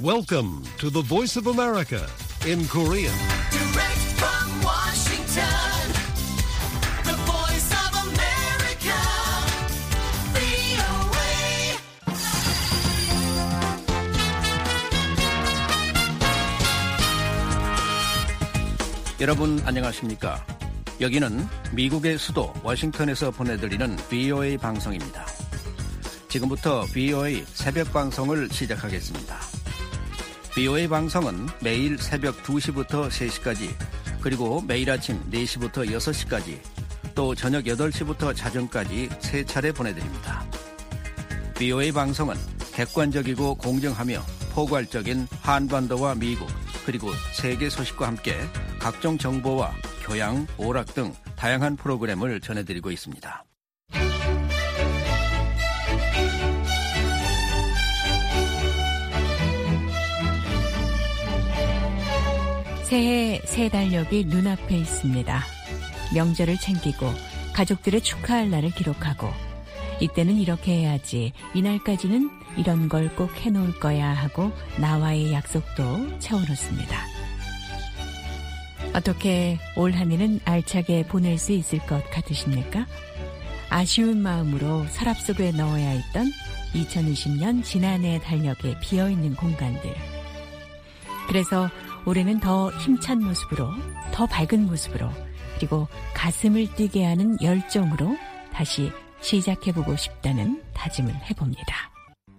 Welcome to the Voice of America in Korean. Direct from Washington, the Voice of America, VOA. 여러분 안녕하십니까? 여기는 미국의 수도 워싱턴에서 보내드리는 VOA 방송입니다. 지금부터 VOA 새벽 방송을 시작하겠습니다. VOA 방송은 매일 새벽 2시부터 3시까지, 그리고 매일 아침 4시부터 6시까지, 또 저녁 8시부터 자정까지 3차례 보내드립니다. VOA 방송은 객관적이고 공정하며 포괄적인 한반도와 미국, 그리고 세계 소식과 함께 각종 정보와 교양, 오락 등 다양한 프로그램을 전해드리고 있습니다. 새해 새 달력이 눈앞에 있습니다. 명절을 챙기고 가족들의 축하할 날을 기록하고, 이때는 이렇게 해야지, 이날까지는 이런 걸 꼭 해놓을 거야 하고 나와의 약속도 채워놓습니다. 어떻게 올 한 해는 알차게 보낼 수 있을 것 같으십니까? 아쉬운 마음으로 서랍 속에 넣어야 했던 2020년 지난해 달력에 비어있는 공간들. 그래서 올해는 더 힘찬 모습으로, 더 밝은 모습으로, 그리고 가슴을 뛰게 하는 열정으로 다시 시작해보고 싶다는 다짐을 해봅니다.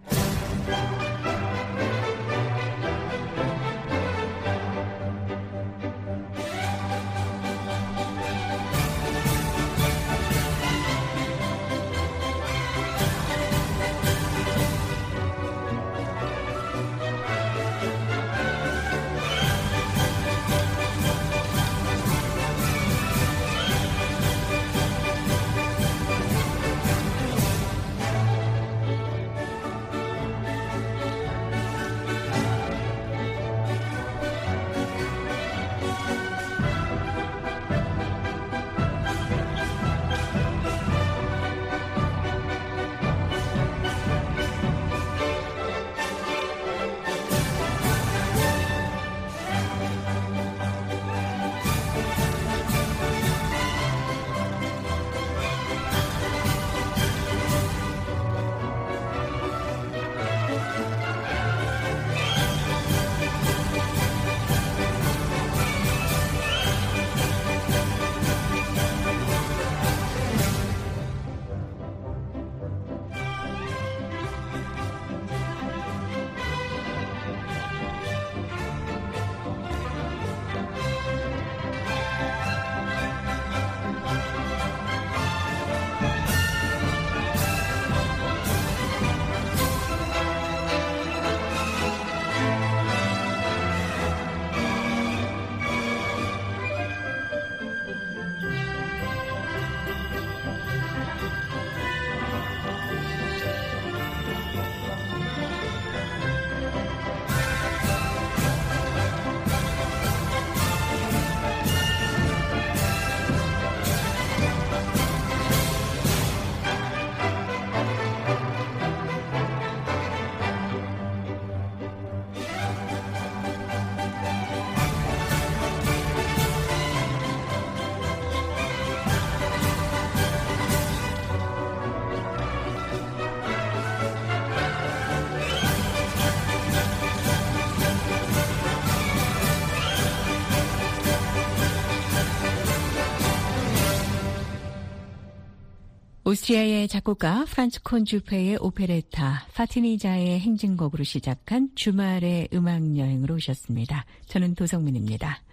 오스트리아의 작곡가 프란츠 콘주페의 오페레타 파티니자의 행진곡으로 시작한 주말의 음악여행으로 오셨습니다. 저는 도성민입니다.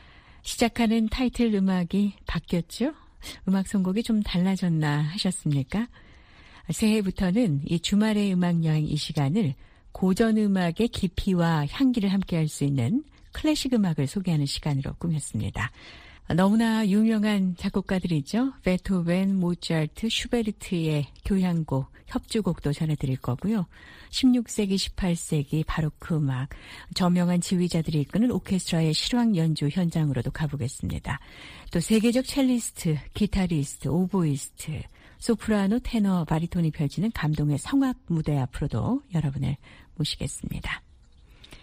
시작하는 타이틀 음악이 바뀌었죠? 음악 선곡이 좀 달라졌나 하셨습니까? 새해부터는 이 주말의 음악여행 이 시간을 고전 음악의 깊이와 향기를 함께할 수 있는 클래식 음악을 소개하는 시간으로 꾸몄습니다. 너무나 유명한 작곡가들이죠. 베토벤, 모차르트, 슈베르트의 교향곡, 협주곡도 전해드릴 거고요. 16세기, 18세기 바로크 음악, 저명한 지휘자들이 이끄는 오케스트라의 실황 연주 현장으로도 가보겠습니다. 또 세계적 첼리스트, 기타리스트, 오보이스트, 소프라노, 테너, 바리톤이 펼치는 감동의 성악 무대 앞으로도 여러분을 모시겠습니다.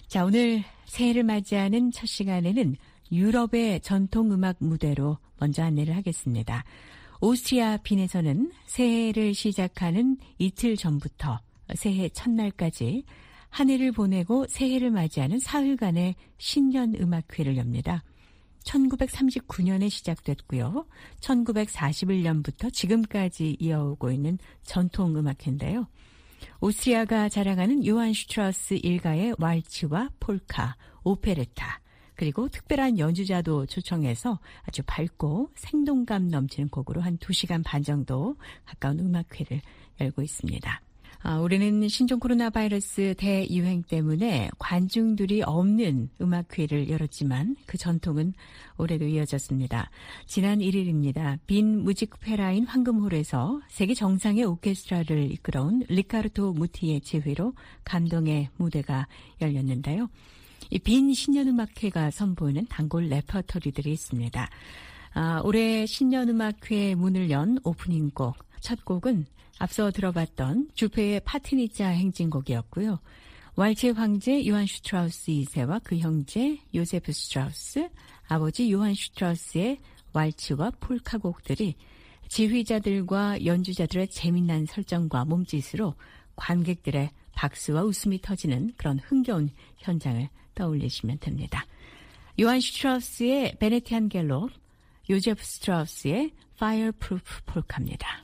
자, 오늘 새해를 맞이하는 첫 시간에는 유럽의 전통음악 무대로 먼저 안내를 하겠습니다. 오스트리아 빈에서는 새해를 시작하는 이틀 전부터 새해 첫날까지 한 해를 보내고 새해를 맞이하는 사흘간의 신년 음악회를 엽니다. 1939년에 시작됐고요. 1941년부터 지금까지 이어오고 있는 전통음악회인데요. 오스트리아가 자랑하는 요한 슈트라우스 일가의 왈츠와 폴카, 오페레타, 그리고 특별한 연주자도 초청해서 아주 밝고 생동감 넘치는 곡으로 한 2시간 반 정도 가까운 음악회를 열고 있습니다. 올해는 신종 코로나 바이러스 대유행 때문에 관중들이 없는 음악회를 열었지만 그 전통은 올해도 이어졌습니다. 지난 1일입니다. 빈 무지크페라인 황금홀에서 세계 정상의 오케스트라를 이끌어온 리카르토 무티의 제휘로 감동의 무대가 열렸는데요. 이 빈 신년음악회가 선보이는 단골 레퍼토리들이 있습니다. 올해 신년음악회 문을 연 오프닝곡, 첫 곡은 앞서 들어봤던 주페의 파트니자 행진곡이었고요. 왈츠 황제 요한 슈트라우스 2세와 그 형제 요세프 슈트라우스, 아버지 요한 슈트라우스의 왈츠와 폴카 곡들이 지휘자들과 연주자들의 재미난 설정과 몸짓으로 관객들의 박수와 웃음이 터지는 그런 흥겨운 현장을 떠올리시면 됩니다. 요한 슈트라우스의 베네티안 갤롭, 요제프 스트라우스의 파이어프루프 폴카입니다.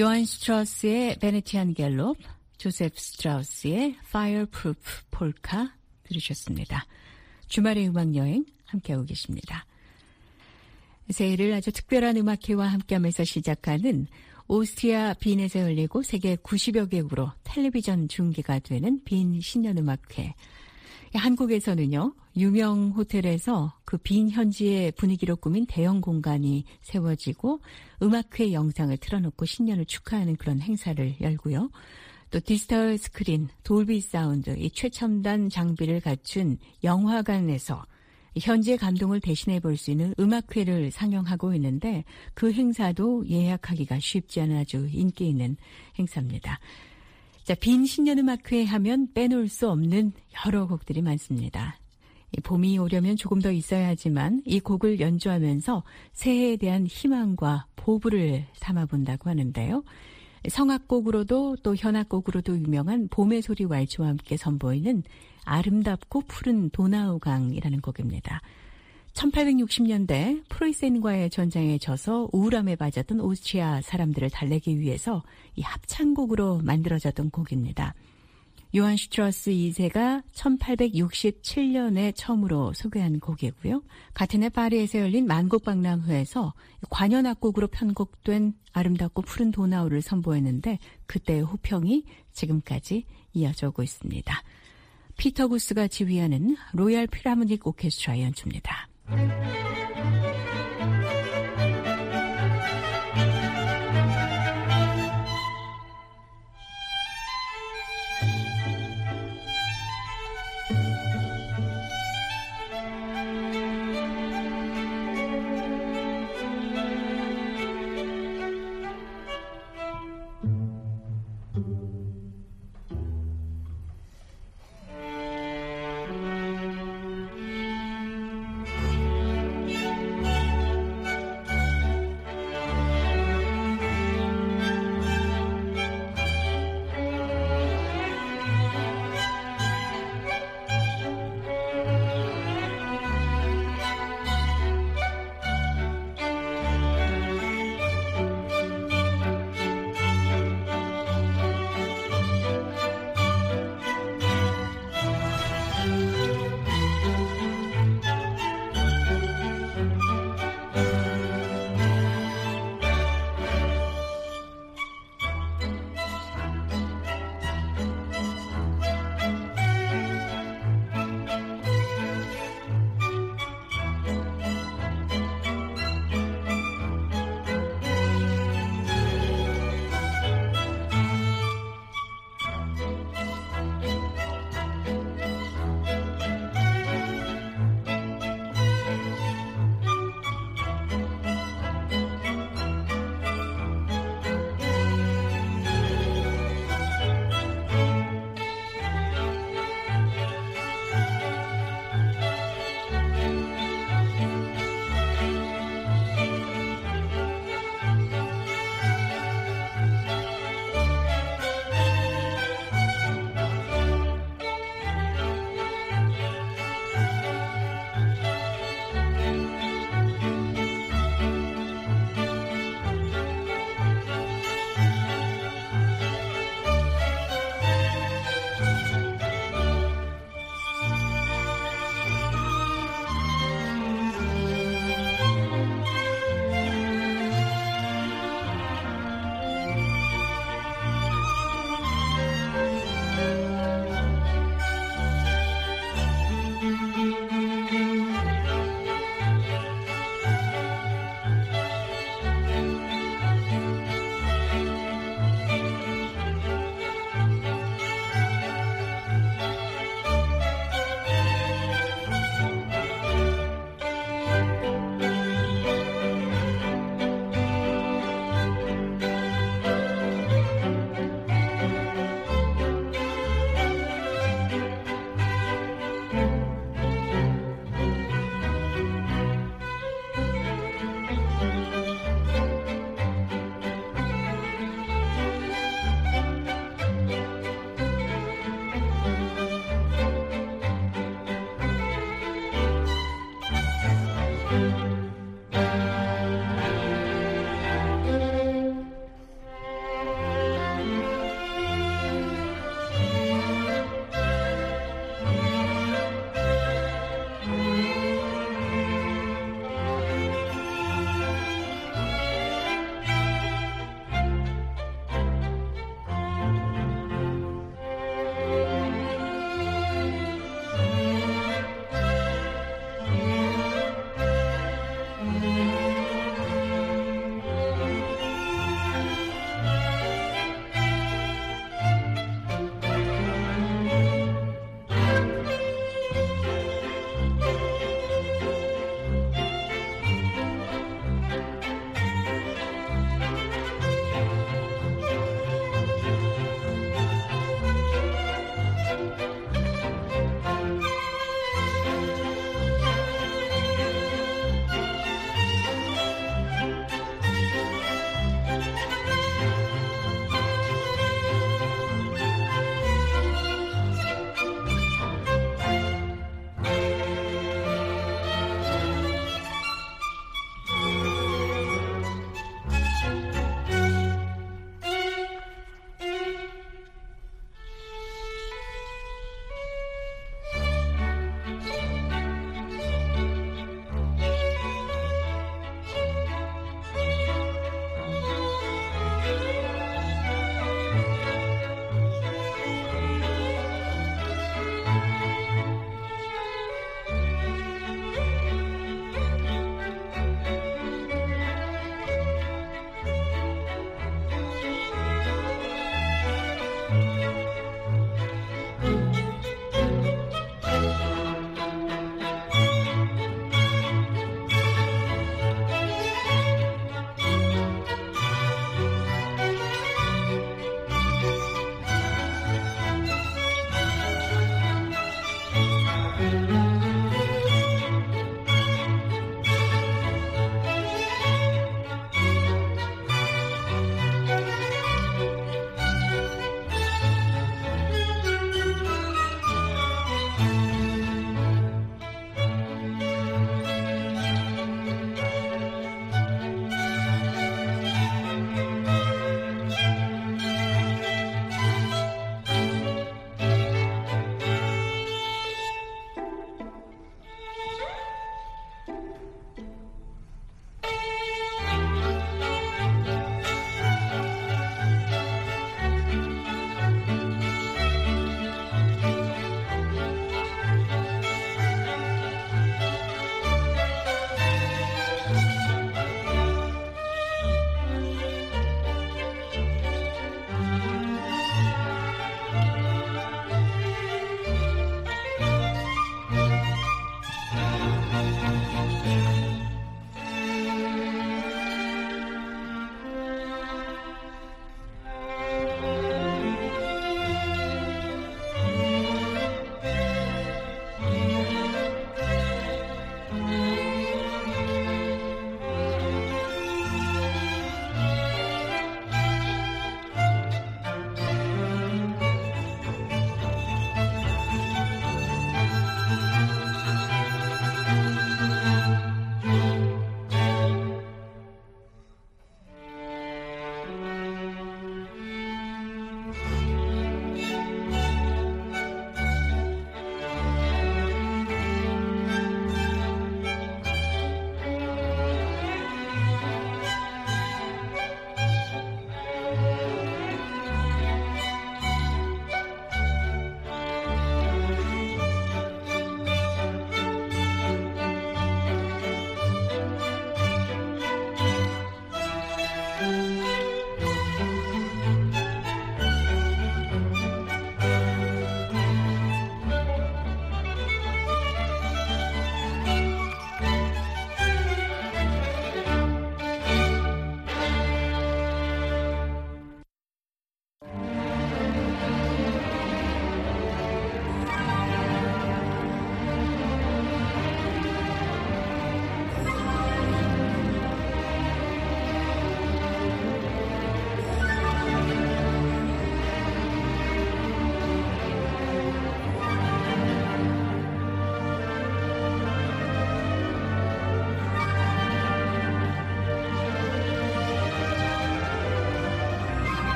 요한 스트라우스의 베네치안 갤롭, 조세프 스트라우스의 Fireproof 폴카 들으셨습니다. 주말의 음악여행 함께하고 계십니다. 새해를 아주 특별한 음악회와 함께하면서 시작하는 오스트리아 빈에서 열리고 세계 90여 개국으로 텔레비전 중계가 되는 빈 신년음악회. 한국에서는요, 유명 호텔에서 그 빈 현지의 분위기로 꾸민 대형 공간이 세워지고 음악회 영상을 틀어놓고 신년을 축하하는 그런 행사를 열고요. 또 디지털 스크린, 돌비 사운드, 이 최첨단 장비를 갖춘 영화관에서 현지의 감동을 대신해 볼 수 있는 음악회를 상영하고 있는데 그 행사도 예약하기가 쉽지 않은 아주 인기 있는 행사입니다. 자, 빈 신년음악회 하면 빼놓을 수 없는 여러 곡들이 많습니다. 봄이 오려면 조금 더 있어야 하지만 이 곡을 연주하면서 새해에 대한 희망과 포부를 삼아본다고 하는데요. 성악곡으로도 또 현악곡으로도 유명한 봄의 소리 왈츠와 함께 선보이는 아름답고 푸른 도나우강이라는 곡입니다. 1860년대 프로이센과의 전쟁에 져서 우울함에 빠졌던 오스트리아 사람들을 달래기 위해서 이 합창곡으로 만들어졌던 곡입니다. 요한 슈트라우스 2세가 1867년에 처음으로 소개한 곡이고요. 같은 해 파리에서 열린 만국박람회에서 관현악곡으로 편곡된 아름답고 푸른 도나우를 선보였는데 그때의 호평이 지금까지 이어져 오고 있습니다. 피터 구스가 지휘하는 로얄 필하모닉 오케스트라의 연주입니다.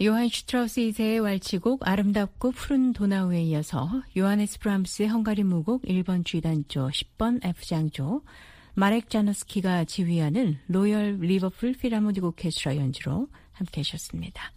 요한 슈트라우스 2세의 왈츠곡 아름답고 푸른 도나우에 이어서 요하네스 브람스의 헝가리 무곡 1번 G단조 10번 F장조, 마렉 자노스키가 지휘하는 로열 리버풀 필하모닉 오케스트라 연주로 함께 하셨습니다.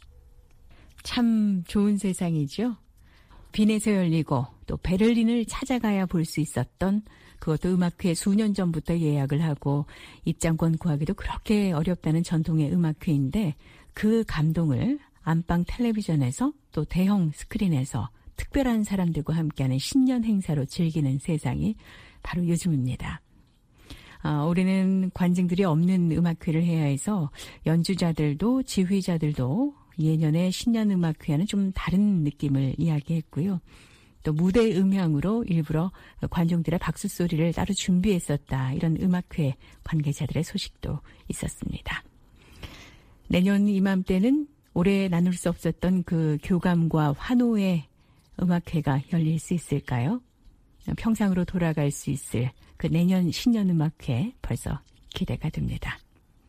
참 좋은 세상이죠. 빈에서 열리고 또 베를린을 찾아가야 볼 수 있었던, 그것도 음악회 수년 전부터 예약을 하고 입장권 구하기도 그렇게 어렵다는 전통의 음악회인데, 그 감동을 안방 텔레비전에서 또 대형 스크린에서 특별한 사람들과 함께하는 신년 행사로 즐기는 세상이 바로 요즘입니다. 올해는 관중들이 없는 음악회를 해야 해서 연주자들도 지휘자들도 예년의 신년 음악회와는 좀 다른 느낌을 이야기했고요. 또 무대 음향으로 일부러 관중들의 박수 소리를 따로 준비했었다, 이런 음악회 관계자들의 소식도 있었습니다. 내년 이맘때는 올해 나눌 수 없었던 그 교감과 환호의 음악회가 열릴 수 있을까요? 평상으로 돌아갈 수 있을 그 내년 신년 음악회 벌써 기대가 됩니다.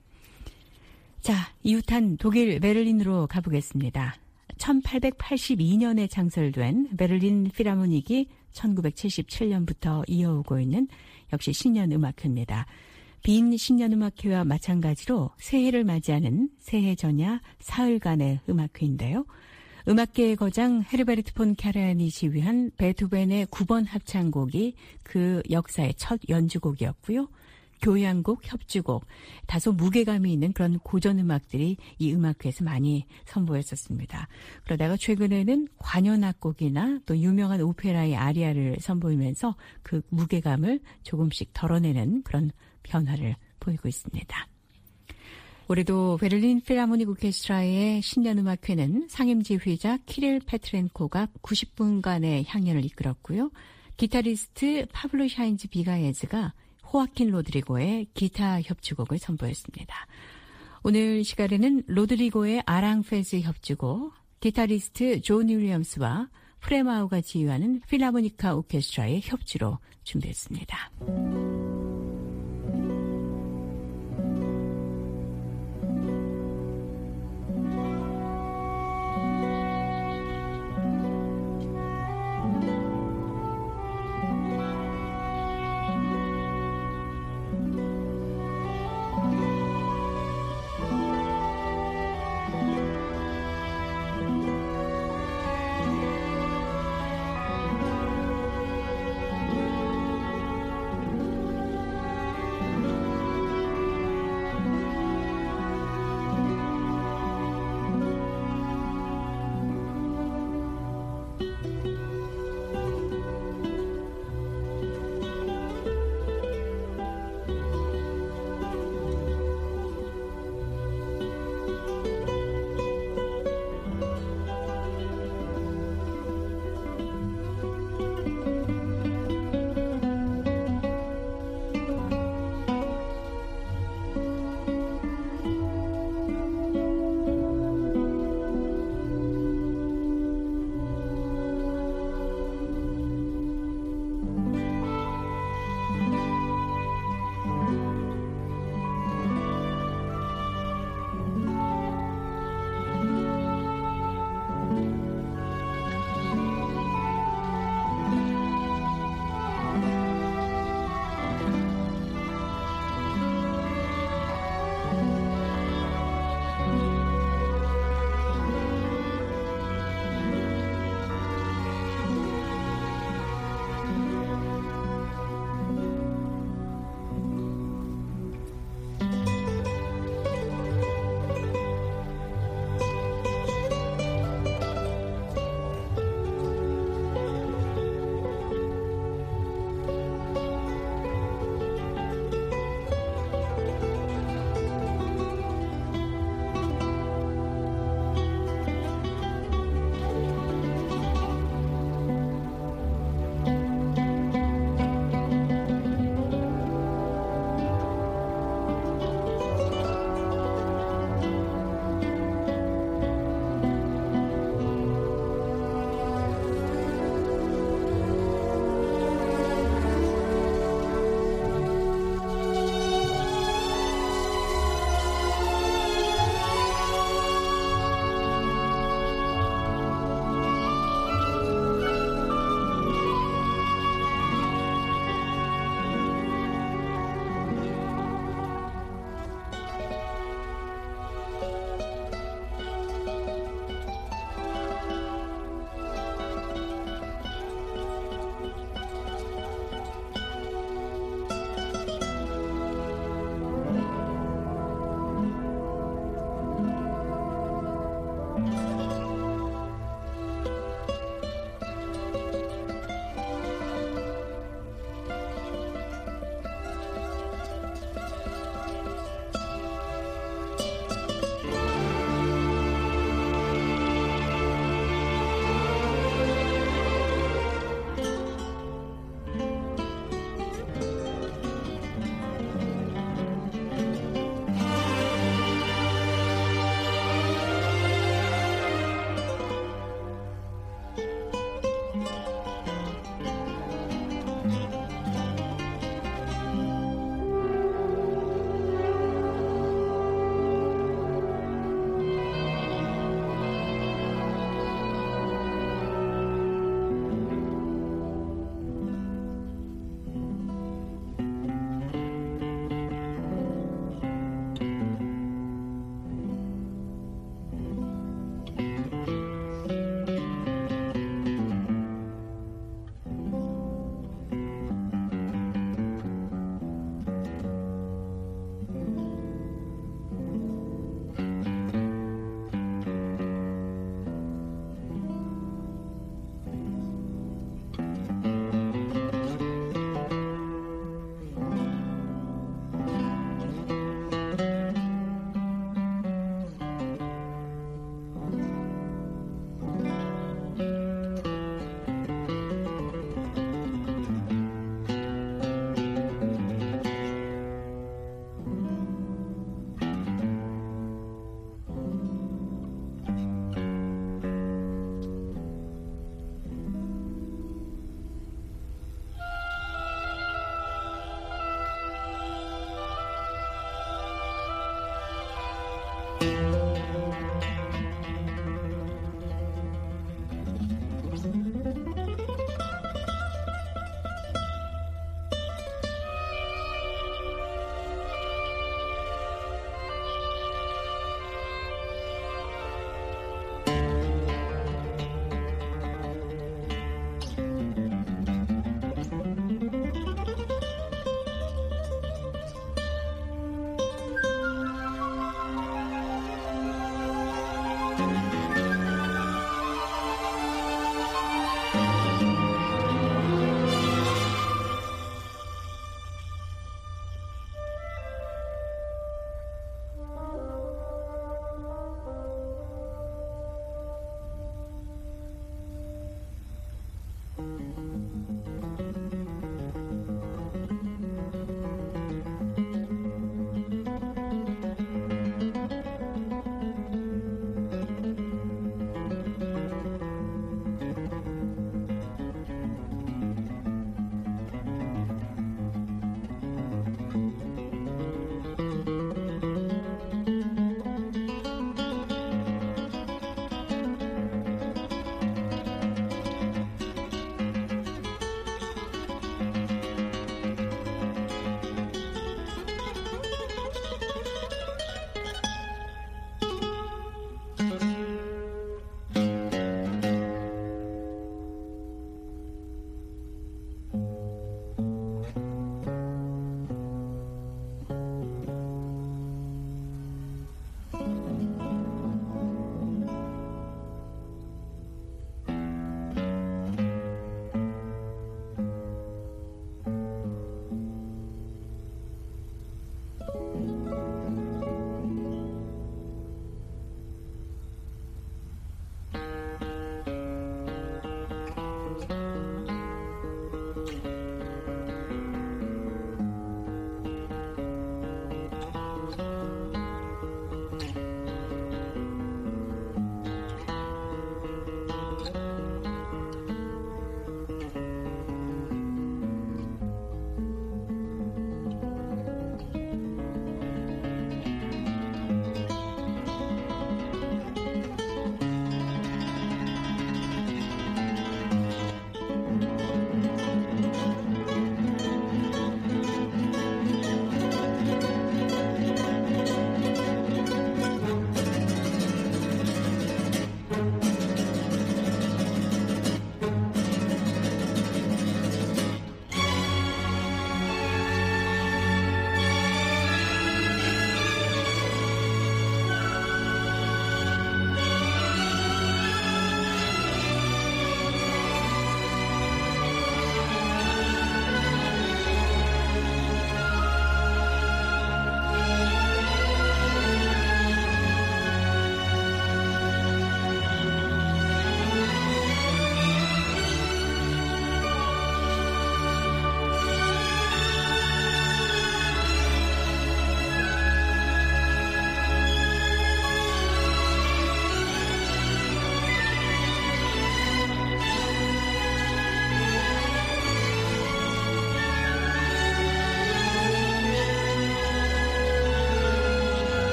자, 이웃한 독일 베를린으로 가보겠습니다. 1882년에 창설된 베를린 필하모닉이 1977년부터 이어오고 있는 역시 신년 음악회입니다. 빈 신년 음악회와 마찬가지로 새해를 맞이하는 새해 전야 사흘간의 음악회인데요. 음악계의 거장 헤르베르트 폰 카라얀이 지휘한 베토벤의 9번 합창곡이 그 역사의 첫 연주곡이었고요. 교향곡, 협주곡, 다소 무게감이 있는 그런 고전음악들이 이 음악회에서 많이 선보였었습니다. 그러다가 최근에는 관현악곡이나 또 유명한 오페라의 아리아를 선보이면서 그 무게감을 조금씩 덜어내는 그런 변화를 보이고 있습니다. 올해도 베를린 필하모닉 오케스트라의 신년음악회는 상임지휘자 키릴 페트렌코가 90분간의 향연을 이끌었고요. 기타리스트 파블로 샤인즈 비가예즈가 호아킨 로드리고의 기타 협주곡을 선보였습니다. 오늘 시간에는 로드리고의 아랑페즈 협주곡, 기타리스트 존 윌리엄스와 프레마우가 지휘하는 필하모니카 오케스트라의 협주로 준비했습니다.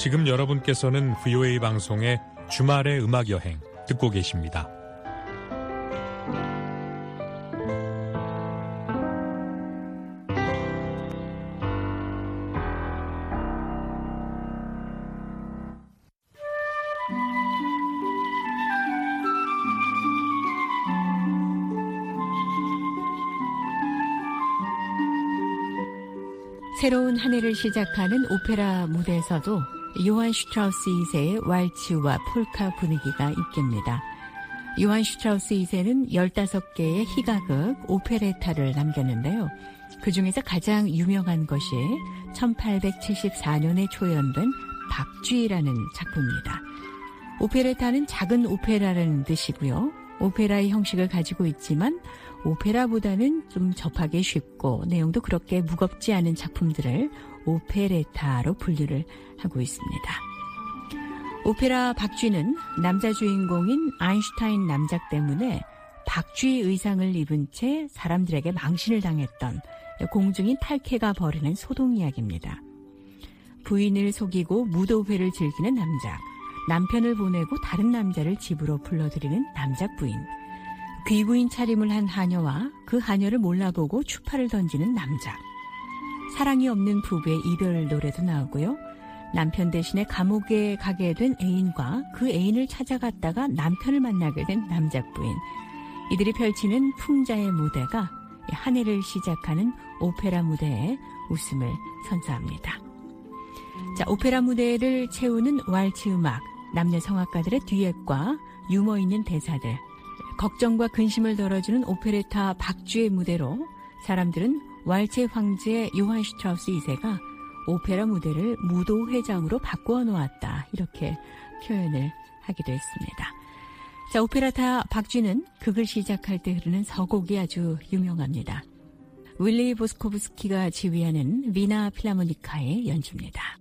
지금 여러분께서는 VOA 방송의 주말의 음악여행 듣고 계십니다. 새로운 한 해를 시작하는 오페라 무대에서도 요한 슈트라우스 2세의 왈츠와 폴카 분위기가 있겠습니다. 요한 슈트라우스 2세는 15개의 희가극 오페레타를 남겼는데요. 그중에서 가장 유명한 것이 1874년에 초연된 박쥐라는 작품입니다. 오페레타는 작은 오페라라는 뜻이고요. 오페라의 형식을 가지고 있지만 오페라보다는 좀 접하기 쉽고 내용도 그렇게 무겁지 않은 작품들을 오페레타로 분류를 하고 있습니다. 오페라 박쥐는 남자 주인공인 아인슈타인 남작 때문에 박쥐 의상을 입은 채 사람들에게 망신을 당했던 공중인 탈케가 벌이는 소동 이야기입니다. 부인을 속이고 무도회를 즐기는 남작, 남편을 보내고 다른 남자를 집으로 불러들이는 남작 부인, 귀구인 차림을 한 하녀와 그 하녀를 몰라보고 추파를 던지는 남작, 사랑이 없는 부부의 이별 노래도 나오고요. 남편 대신에 감옥에 가게 된 애인과 그 애인을 찾아갔다가 남편을 만나게 된 남작 부인, 이들이 펼치는 풍자의 무대가 한 해를 시작하는 오페라 무대에 웃음을 선사합니다. 자, 오페라 무대를 채우는 왈츠 음악, 남녀 성악가들의 듀엣과 유머 있는 대사들, 걱정과 근심을 덜어주는 오페레타 박쥐의 무대로 사람들은 왈츠의 황제 요한 슈트라우스 2세가 오페라 무대를 무도회장으로 바꾸어 놓았다, 이렇게 표현을 하기도 했습니다. 자, 오페라타 박쥐는 극을 시작할 때 흐르는 서곡이 아주 유명합니다. 윌리 보스코브스키가 지휘하는 위나 필하모니카의 연주입니다.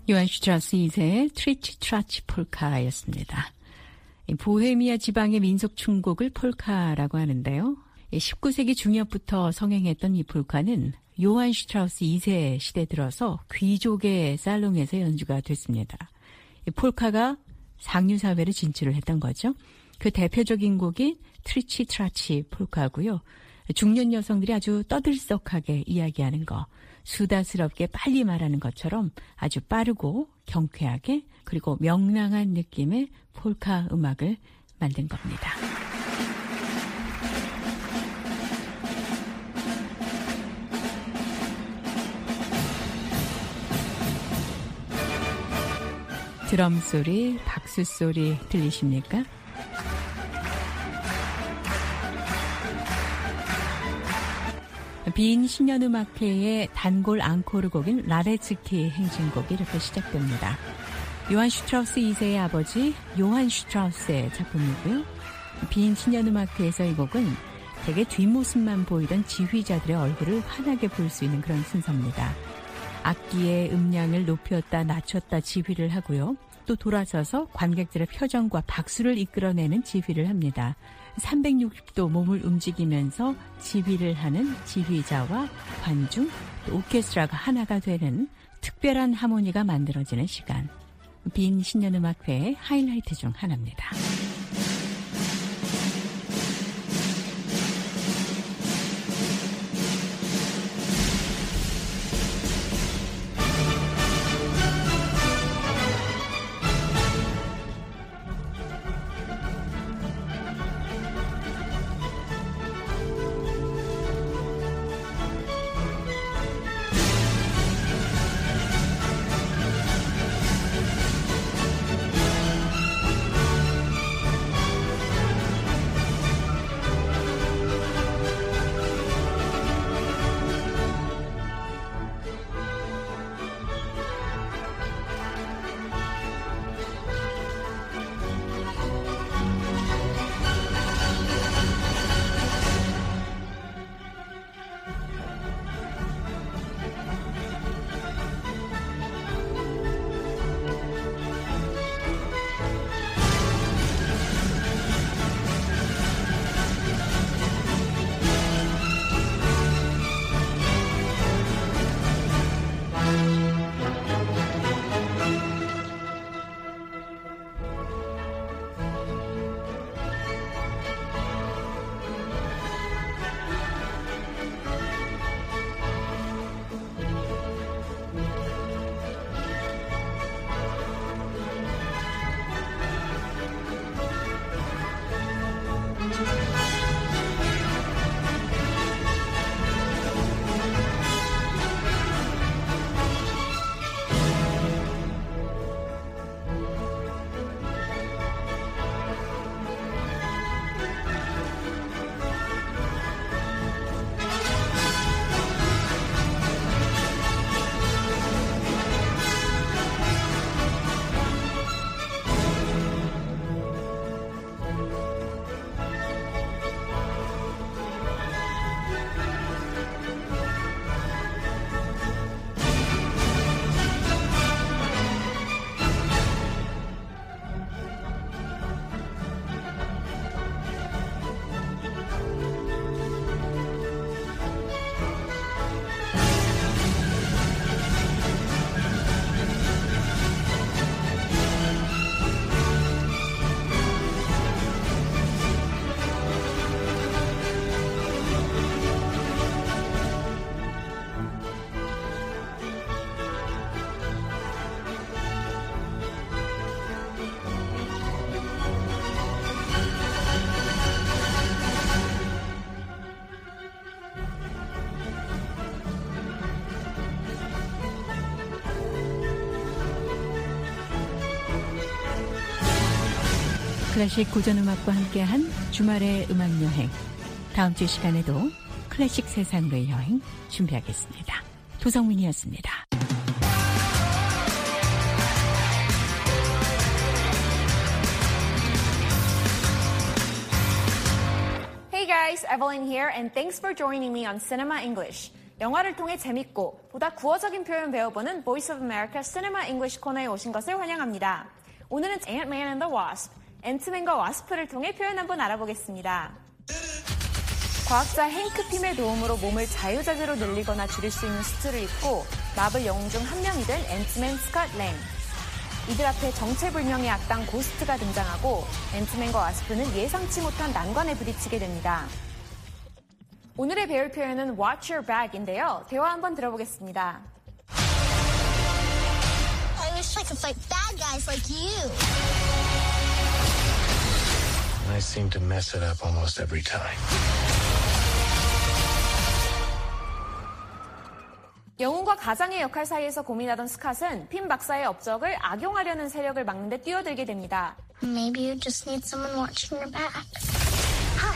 요한 슈트라우스 2세의 트리치 트라치 폴카였습니다. 보헤미아 지방의 민속 춤곡을 폴카라고 하는데요. 19세기 중엽부터 성행했던 이 폴카는 요한 슈트라우스 2세 시대 들어서 귀족의 살롱에서 연주가 됐습니다. 이 폴카가 상류사회로 진출을 했던 거죠. 그 대표적인 곡이 트리치 트라치 폴카고요. 중년 여성들이 아주 떠들썩하게 이야기하는 거, 수다스럽게 빨리 말하는 것처럼 아주 빠르고 경쾌하게 그리고 명랑한 느낌의 폴카 음악을 만든 겁니다. 드럼 소리, 박수 소리 들리십니까? 빈 신년음악회의 단골 앙코르 곡인 라데츠키 행진곡이 이렇게 시작됩니다. 요한 슈트라우스 2세의 아버지 요한 슈트라우스의 작품이고요. 빈 신년음악회에서 이 곡은 되게 뒷모습만 보이던 지휘자들의 얼굴을 환하게 볼 수 있는 그런 순서입니다. 악기의 음량을 높였다 낮췄다 지휘를 하고요. 또 돌아서서 관객들의 표정과 박수를 이끌어내는 지휘를 합니다. 360도 몸을 움직이면서 지휘를 하는 지휘자와 관중, 또 오케스트라가 하나가 되는 특별한 하모니가 만들어지는 시간. 빈 신년음악회의 하이라이트 중 하나입니다. 클래식 고전음악과 함께한 주말의 음악여행. 다음 주 시간에도 클래식 세상으로의 여행 준비하겠습니다. 도성민이었습니다. Hey guys, Evelyn here, and thanks for joining me on Cinema English. 영화를 통해 재밌고 보다 구어적인 표현 배워보는 Voice of America Cinema English 코너에 오신 것을 환영합니다. 오늘은 Ant-Man and the Wasp, 앤트맨과 와스프를 통해 표현 한번 알아보겠습니다. 과학자 행크 핌의 도움으로 몸을 자유자재로 늘리거나 줄일 수 있는 수트를 입고 마블 영웅 중 한 명이 된 앤트맨 스캇 랭. 이들 앞에 정체불명의 악당 고스트가 등장하고 앤트맨과 와스프는 예상치 못한 난관에 부딪히게 됩니다. 오늘의 배울 표현은 watch your back인데요. 대화 한번 들어보겠습니다. I wish I could fight bad guys like you. I seem to mess it up almost every time. 영웅과 가장의 역할 사이에서 고민하던 스캇은 핌 박사의 업적을 악용하려는 세력을 막는 데 뛰어들게 됩니다. Maybe you just need someone watching your back. Hi.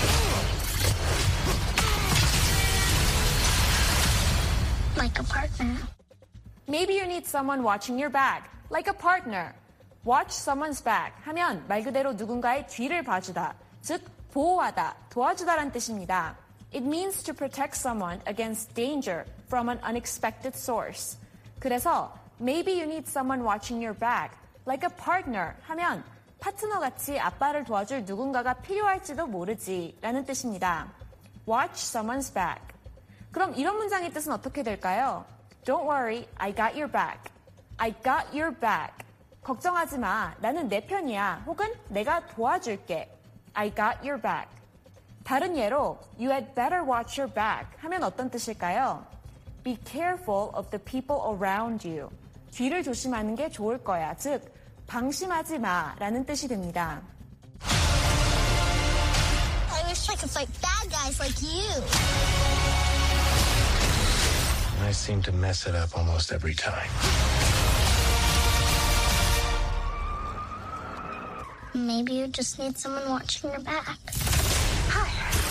Like a partner. Maybe you need someone watching your back, like a partner. Watch someone's back 하면 말 그대로 누군가의 뒤를 봐주다, 즉 보호하다, 도와주다란 뜻입니다. It means to protect someone against danger from an unexpected source. 그래서 maybe you need someone watching your back, like a partner 하면 파트너같이 아빠를 도와줄 누군가가 필요할지도 모르지 라는 뜻입니다. Watch someone's back. 그럼 이런 문장의 뜻은 어떻게 될까요? Don't worry, I got your back. I got your back. 걱정하지 마, 나는 내 편이야. 혹은 내가 도와줄게. I got your back. 다른 예로 You had better watch your back 하면 어떤 뜻일까요? Be careful of the people around you. 뒤를 조심하는 게 좋을 거야. 즉, 방심하지 마 라는 뜻이 됩니다. I wish I could fight bad guys like you. I seem to mess it up almost every time. Maybe you just need someone watching your back. Hi.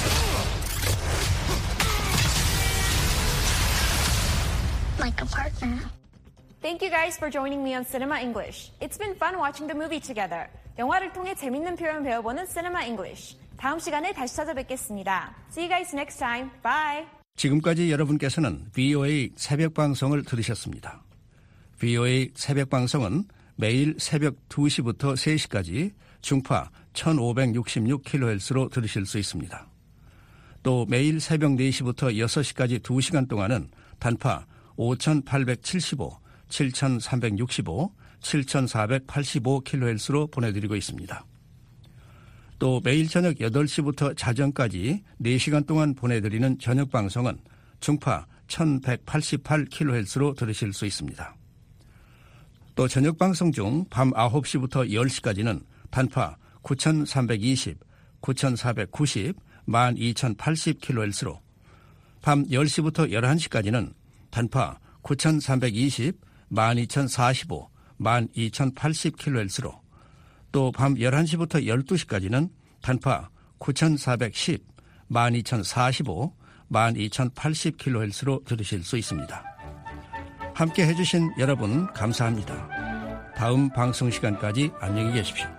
Like a partner. Thank you guys for joining me on Cinema English. It's been fun watching the movie together. 영화를 통해 재밌는 표현 배워보는 Cinema English. 다음 시간에 다시 찾아뵙겠습니다. See you guys next time. Bye. 지금까지 여러분께서는 VOA 새벽 방송을 들으셨습니다. VOA 새벽 방송은 매일 새벽 2시부터 3시까지 중파 1566kHz로 들으실 수 있습니다. 또 매일 새벽 4시부터 6시까지 2시간 동안은 단파 5875, 7365, 7485kHz로 보내드리고 있습니다. 또 매일 저녁 8시부터 자정까지 4시간 동안 보내드리는 저녁 방송은 중파 1188kHz로 들으실 수 있습니다. 또 저녁 방송 중 밤 9시부터 10시까지는 단파 9320, 9490, 12080kHz로 밤 10시부터 11시까지는 단파 9320, 12045, 12080kHz로 또 밤 11시부터 12시까지는 단파 9410, 12045, 12080kHz로 들으실 수 있습니다. 함께 해주신 여러분 감사합니다. 다음 방송 시간까지 안녕히 계십시오.